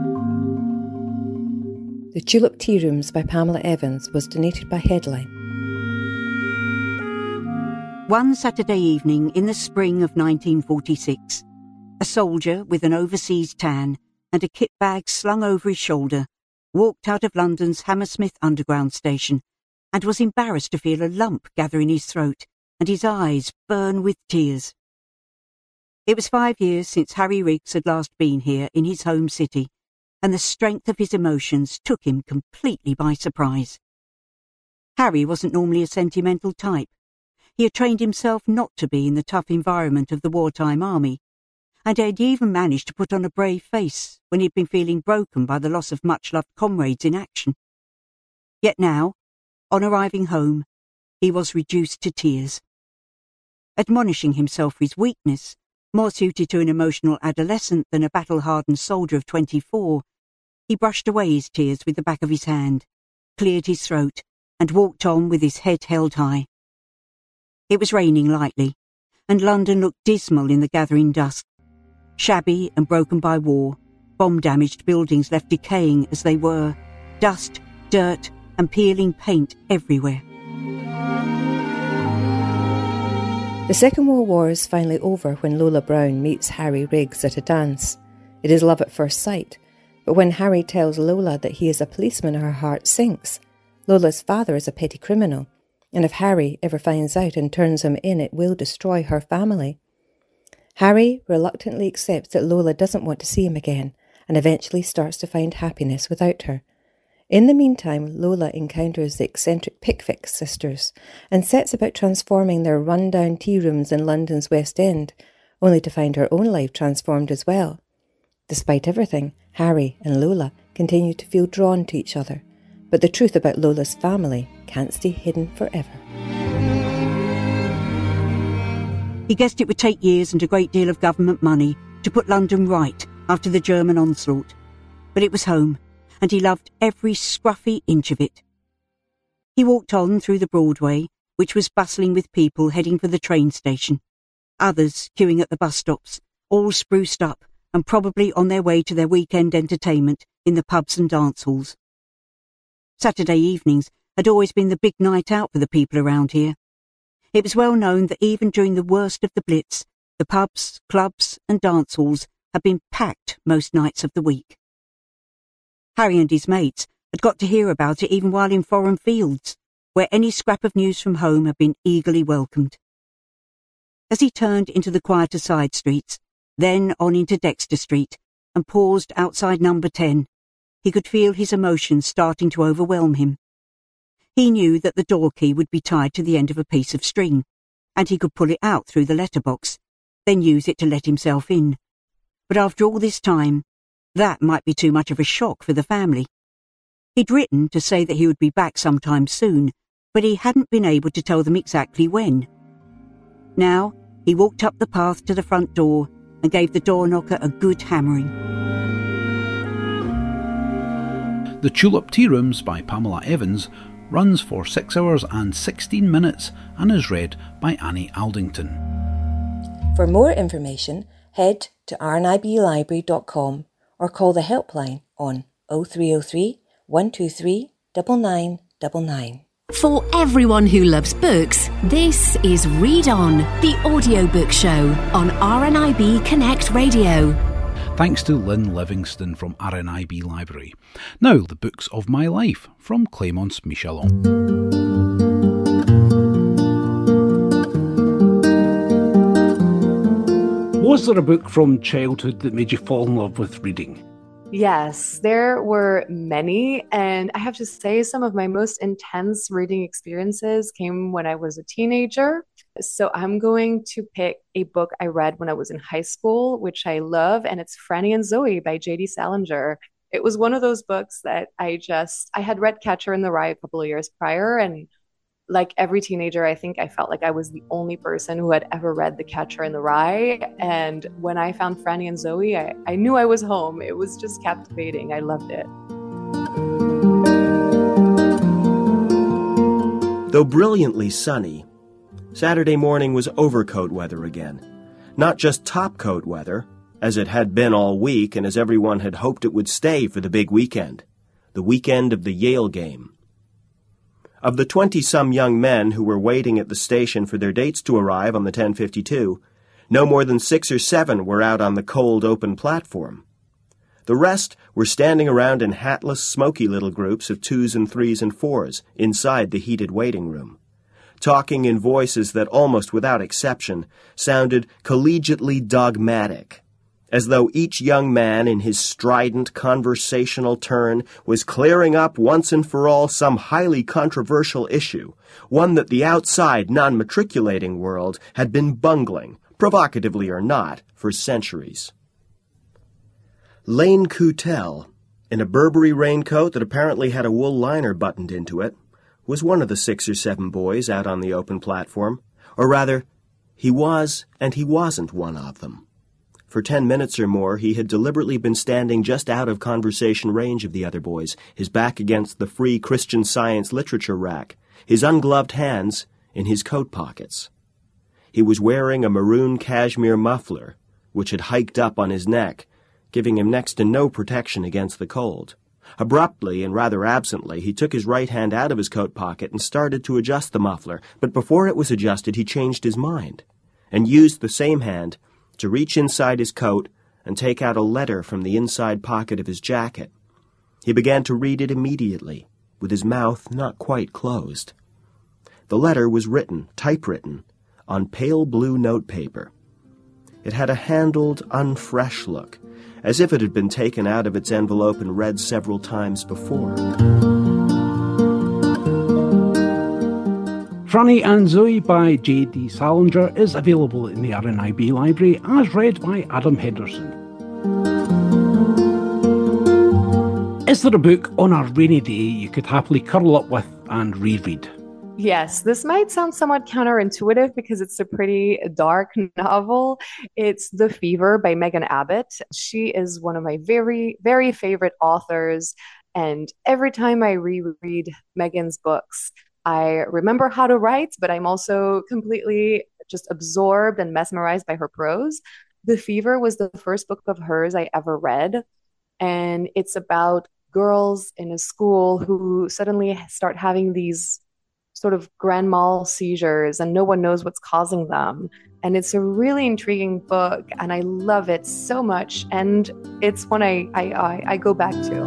The Tulip Tea Rooms by Pamela Evans was donated by Headline. One Saturday evening in the spring of nineteen forty-six, a soldier with an overseas tan and a kit bag slung over his shoulder walked out of London's Hammersmith Underground station and was embarrassed to feel a lump gather in his throat and his eyes burn with tears. It was five years since Harry Riggs had last been here in his home city, and the strength of his emotions took him completely by surprise. Harry wasn't normally a sentimental type. He had trained himself not to be in the tough environment of the wartime army, and had even managed to put on a brave face when he'd been feeling broken by the loss of much-loved comrades in action. Yet now, on arriving home, he was reduced to tears. Admonishing himself for his weakness, more suited to an emotional adolescent than a battle-hardened soldier of twenty-four, he brushed away his tears with the back of his hand, cleared his throat, and walked on with his head held high. It was raining lightly, and London looked dismal in the gathering dusk. Shabby and broken by war, bomb-damaged buildings left decaying as they were, dust, dirt, and peeling paint everywhere. The Second World War is finally over when Lola Brown meets Harry Riggs at a dance. It is love at first sight, but when Harry tells Lola that he is a policeman, her heart sinks. Lola's father is a petty criminal, and if Harry ever finds out and turns him in, it will destroy her family. Harry reluctantly accepts that Lola doesn't want to see him again, and eventually starts to find happiness without her. In the meantime, Lola encounters the eccentric Pickwick sisters and sets about transforming their run-down tea rooms in London's West End, only to find her own life transformed as well. Despite everything, Harry and Lola continue to feel drawn to each other, but the truth about Lola's family can't stay hidden forever. He guessed it would take years and a great deal of government money to put London right after the German onslaught. But it was home, and he loved every scruffy inch of it. He walked on through the Broadway, which was bustling with people heading for the train station, others queuing at the bus stops, all spruced up and probably on their way to their weekend entertainment in the pubs and dance halls. Saturday evenings had always been the big night out for the people around here. It was well known that even during the worst of the Blitz, the pubs, clubs and dance halls had been packed most nights of the week. Harry and his mates had got to hear about it even while in foreign fields, where any scrap of news from home had been eagerly welcomed. As he turned into the quieter side streets, then on into Dexter Street, and paused outside number ten, he could feel his emotions starting to overwhelm him. He knew that the door key would be tied to the end of a piece of string, and he could pull it out through the letterbox, then use it to let himself in. But after all this time, that might be too much of a shock for the family. He'd written to say that he would be back sometime soon, but he hadn't been able to tell them exactly when. Now, he walked up the path to the front door and gave the door knocker a good hammering. The Tulip Tea Rooms by Pamela Evans runs for six hours and sixteen minutes and is read by Annie Aldington. For more information, head to r n i b library dot com or call the helpline on oh three oh three, one two three, nine nine nine nine. For everyone who loves books, this is Read On, the audiobook show on R N I B Connect Radio. Thanks to Lynn Livingston from R N I B Library. Now, the books of my life from Clémence Michelon. Was there a book from childhood that made you fall in love with reading? Yes, there were many, and I have to say some of my most intense reading experiences came when I was a teenager. So I'm going to pick a book I read when I was in high school, which I love, and it's Franny and Zooey by J D Salinger. It was one of those books that I just, I had read Catcher in the Rye a couple of years prior, and like every teenager, I think I felt like I was the only person who had ever read The Catcher in the Rye. And when I found Franny and Zooey, I, I knew I was home. It was just captivating. I loved it. Though brilliantly sunny, Saturday morning was overcoat weather again. Not just topcoat weather, as it had been all week and as everyone had hoped it would stay for the big weekend, the weekend of the Yale game. Of the twenty-some young men who were waiting at the station for their dates to arrive on the ten fifty-two, no more than six or seven were out on the cold, open platform. The rest were standing around in hatless, smoky little groups of twos and threes and fours inside the heated waiting room, talking in voices that almost without exception sounded collegiately dogmatic, as though each young man in his strident conversational turn was clearing up once and for all some highly controversial issue, one that the outside non-matriculating world had been bungling, provocatively or not, for centuries. Lane Coutel, in a Burberry raincoat that apparently had a wool liner buttoned into it, was one of the six or seven boys out on the open platform, or rather, he was and he wasn't one of them. For ten minutes or more, he had deliberately been standing just out of conversation range of the other boys, his back against the Free Christian Science literature rack, his ungloved hands in his coat pockets. He was wearing a maroon cashmere muffler, which had hiked up on his neck, giving him next to no protection against the cold. Abruptly and rather absently, he took his right hand out of his coat pocket and started to adjust the muffler, but before it was adjusted, he changed his mind, and used the same hand to reach inside his coat and take out a letter from the inside pocket of his jacket. He began to read it immediately, with his mouth not quite closed. The letter was written, typewritten, on pale blue notepaper. It had a handled, unfresh look, as if it had been taken out of its envelope and read several times before. Franny and Zooey by J D Salinger is available in the R N I B library as read by Adam Henderson. Is there a book on a rainy day you could happily curl up with and reread? Yes, this might sound somewhat counterintuitive because it's a pretty dark novel. It's The Fever by Megan Abbott. She is one of my very, very favorite authors. And every time I reread Megan's books, I remember how to write, but I'm also completely just absorbed and mesmerized by her prose. The Fever was the first book of hers I ever read, and it's about girls in a school who suddenly start having these sort of grand mal seizures and no one knows what's causing them. And it's a really intriguing book and I love it so much. And it's one I, I, I, I go back to.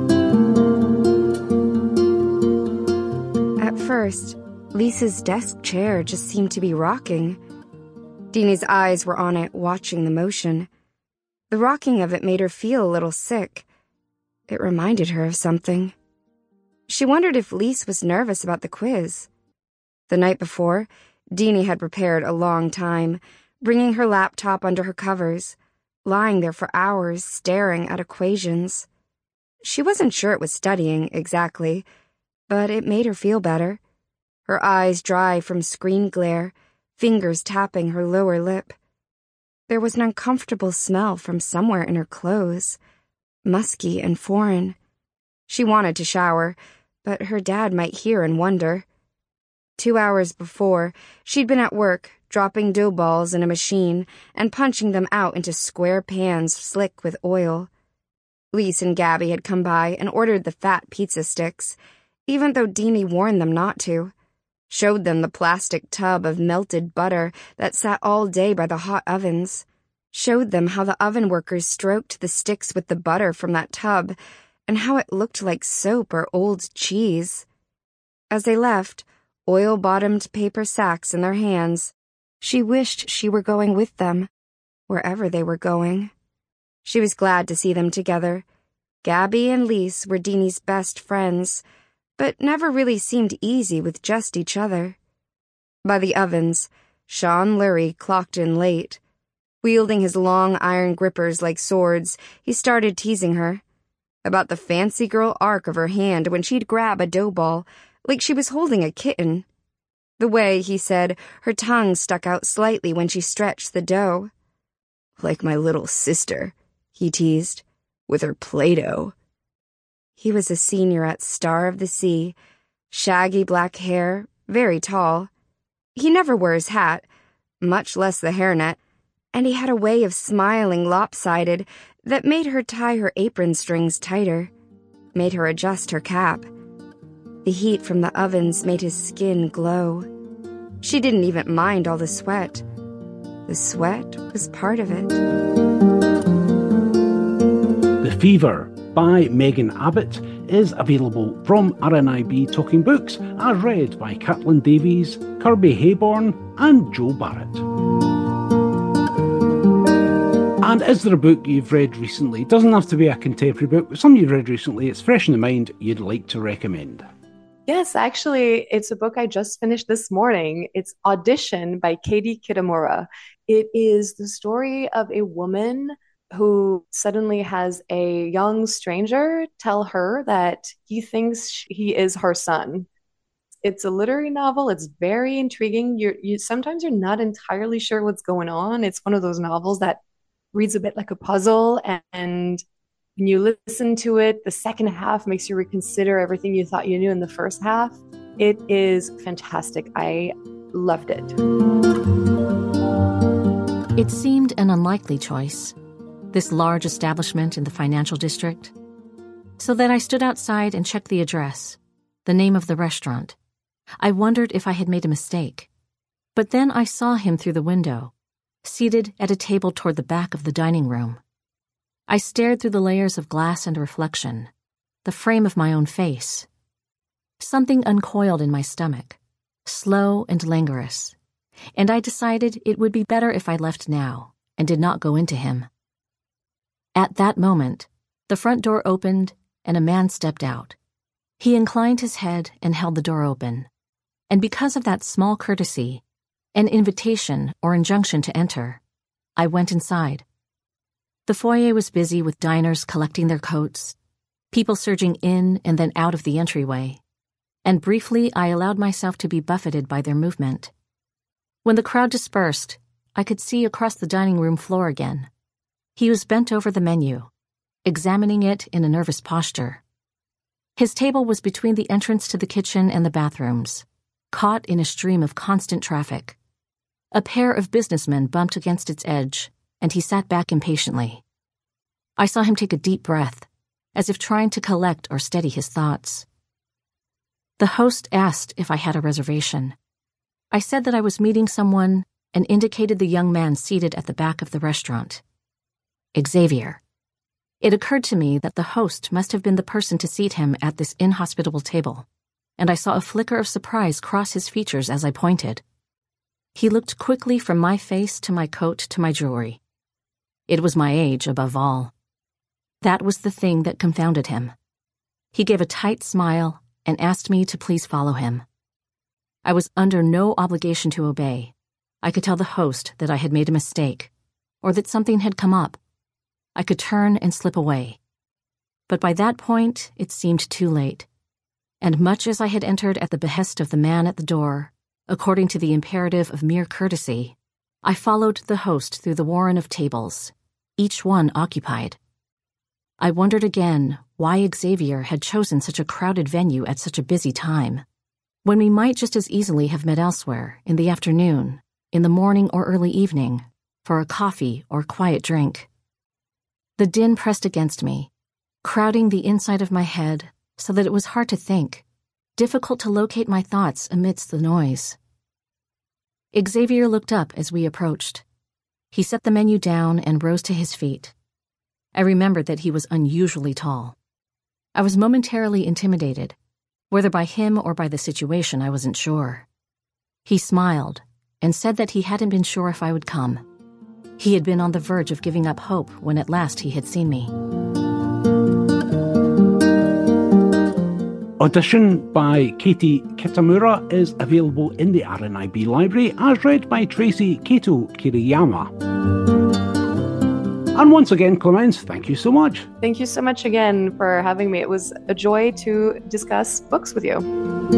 At first, Lisa's desk chair just seemed to be rocking. Deanie's eyes were on it, watching the motion. The rocking of it made her feel a little sick. It reminded her of something. She wondered if Lise was nervous about the quiz. The night before, Deanie had prepared a long time, bringing her laptop under her covers, lying there for hours staring at equations. She wasn't sure it was studying, exactly, but it made her feel better. Her eyes dry from screen glare, fingers tapping her lower lip. There was an uncomfortable smell from somewhere in her clothes, musky and foreign. She wanted to shower, but her dad might hear and wonder. Two hours before, she'd been at work, dropping dough balls in a machine and punching them out into square pans slick with oil. Lise and Gabby had come by and ordered the fat pizza sticks, even though Deanie warned them not to. Showed them the plastic tub of melted butter that sat all day by the hot ovens. Showed them how the oven workers stroked the sticks with the butter from that tub, and how it looked like soap or old cheese. As they left, oil-bottomed paper sacks in their hands, she wished she were going with them, wherever they were going. She was glad to see them together. Gabby and Lise were Deanie's best friends, but never really seemed easy with just each other. By the ovens, Sean Lurie clocked in late. Wielding his long iron grippers like swords, he started teasing her about the fancy girl arc of her hand when she'd grab a dough ball, like she was holding a kitten. The way, he said, her tongue stuck out slightly when she stretched the dough. Like my little sister, he teased, with her Play-Doh. He was a senior at Star of the Sea, shaggy black hair, very tall. He never wore his hat, much less the hairnet, and he had a way of smiling lopsided that made her tie her apron strings tighter, made her adjust her cap. The heat from the ovens made his skin glow. She didn't even mind all the sweat. The sweat was part of it. The Fever by Megan Abbott is available from R N I B Talking Books, as read by Caitlin Davies, Kirby Hayborn and Joe Barrett. And is there a book you've read recently? It doesn't have to be a contemporary book, but something you've read recently, it's fresh in the mind, you'd like to recommend? Yes, actually, it's a book I just finished this morning. It's Audition by Katie Kitamura. It is the story of a woman who suddenly has a young stranger tell her that he thinks he is her son. It's a literary novel. It's very intriguing. You're, you sometimes you're not entirely sure what's going on. It's one of those novels that reads a bit like a puzzle, and, and when you listen to it, the second half makes you reconsider everything you thought you knew in the first half. It is fantastic. I loved it. It seemed an unlikely choice, this large establishment in the financial district, so that I stood outside and checked the address, the name of the restaurant. I wondered if I had made a mistake. But then I saw him through the window, seated at a table toward the back of the dining room. I stared through the layers of glass and reflection, the frame of my own face. Something uncoiled in my stomach, slow and languorous, and I decided it would be better if I left now and did not go into him. At that moment, the front door opened and a man stepped out. He inclined his head and held the door open, and because of that small courtesy, an invitation or injunction to enter, I went inside. The foyer was busy with diners collecting their coats, people surging in and then out of the entryway, and briefly I allowed myself to be buffeted by their movement. When the crowd dispersed, I could see across the dining room floor again. He was bent over the menu, examining it in a nervous posture. His table was between the entrance to the kitchen and the bathrooms, caught in a stream of constant traffic. A pair of businessmen bumped against its edge, and he sat back impatiently. I saw him take a deep breath, as if trying to collect or steady his thoughts. The host asked if I had a reservation. I said that I was meeting someone and indicated the young man seated at the back of the restaurant. Xavier. It occurred to me that the host must have been the person to seat him at this inhospitable table, and I saw a flicker of surprise cross his features as I pointed. He looked quickly from my face to my coat to my jewelry. It was my age, above all. That was the thing that confounded him. He gave a tight smile and asked me to please follow him. I was under no obligation to obey. I could tell the host that I had made a mistake, or that something had come up. I could turn and slip away. But by that point, it seemed too late. And much as I had entered at the behest of the man at the door, according to the imperative of mere courtesy, I followed the host through the warren of tables, each one occupied. I wondered again why Xavier had chosen such a crowded venue at such a busy time, when we might just as easily have met elsewhere, in the afternoon, in the morning or early evening, for a coffee or quiet drink. The din pressed against me, crowding the inside of my head so that it was hard to think, difficult to locate my thoughts amidst the noise. Xavier looked up as we approached. He set the menu down and rose to his feet. I remembered that he was unusually tall. I was momentarily intimidated, whether by him or by the situation I wasn't sure. He smiled and said that he hadn't been sure if I would come. He had been on the verge of giving up hope when at last he had seen me. Audition by Katie Kitamura is available in the R N I B library as read by Tracy Kato Kiriyama. And once again, Clemence, thank you so much. Thank you so much again for having me. It was a joy to discuss books with you.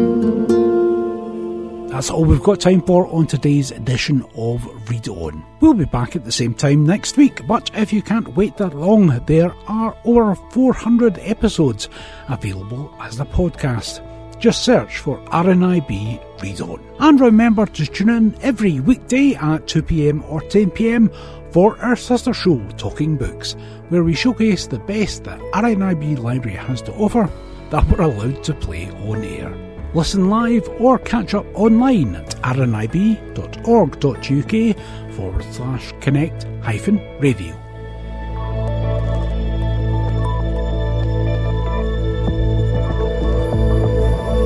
That's all we've got time for on today's edition of Read On. We'll be back at the same time next week, but if you can't wait that long, there are over four hundred episodes available as a podcast. Just search for R N I B Read On. And remember to tune in every weekday at two p.m. or ten p.m. for our sister show, Talking Books, where we showcase the best that R N I B Library has to offer that we're allowed to play on air. Listen live or catch up online at rnib.org.uk forward slash connect hyphen radio.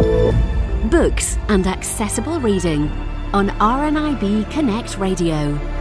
Books and accessible reading on R N I B Connect Radio.